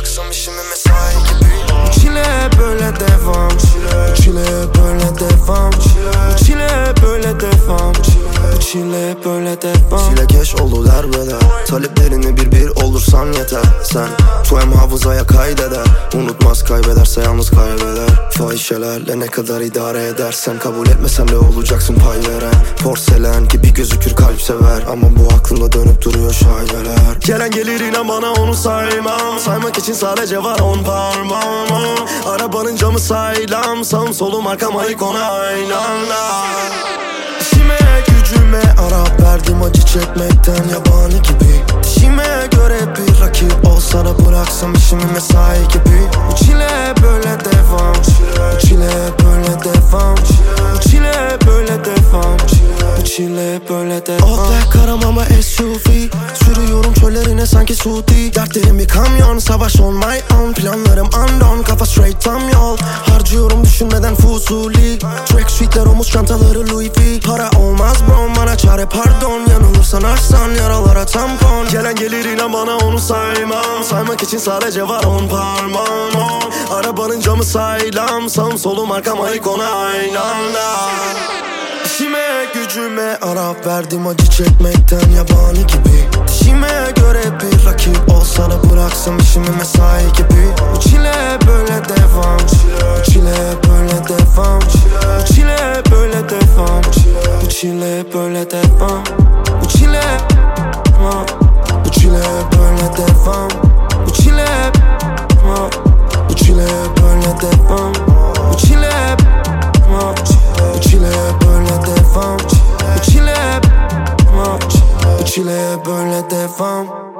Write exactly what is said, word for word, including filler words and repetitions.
bıraksam işimi mesai gibi. Bu çile böyle devam, bu çile böyle devam, bu çile böyle devam, bu çile böyle devam. Çilekeş oldu derbeder, taleplerini bir bir olursan yeter. Sen tuem hafızaya kaydeder, unutmaz kaybederse yalnız kaybeder. Fahişelerle ne kadar idare edersen, kabul etmesen de olacaksın pay veren. Porselen gibi gözükür kalp sever, ama bu aklında dönüp duruyor şaibeler. Gelen gelir inan bana onu saymam, saymak için sadece var on parmağım. Arabanın camı sağlam, sağım solum arkam ayık ona aynı anda. İşime gücüme Arap verdim acı çekmekten yabani gibi. Dişime göre bir rakip olsa da bıraksam işimi mesai gibi. Bu çile böyle devam, bu çile böyle devam, bu çile böyle devam, bu çile böyle devam. Oh be karam ama S U V, sürüyorum çöllerine sanki Suudi. Dertlerim bir kamyon, savaş on my own. Planlarım undone, kafa straight tam yol. Harcıyorum düşünmeden fuzuli. Track suitler omuz çantaları Louis V. Para olmaz bro bana çare pardon, yanılırsan arsan yaralara tampon. Gelen gelir inan bana onu saymam, saymak için sadece var on parmağım. Arabanın camı sağlam, sağım solum arkam ayık ona aynı anda. İşime gücüme Arap verdim acı çekmekten yabani gibi. Dişime göre bir rakip olsa da bıraksam işimi mesai gibi. Bu çile böyle devam, bu çile böyle devam, bu çile böyle devam, bu çile böyle devam, bu çile bu çile böyle devam, bu çile bu çile böyle devam, bu çile bu çile böyle devam, bu çile bu çile böyle devam.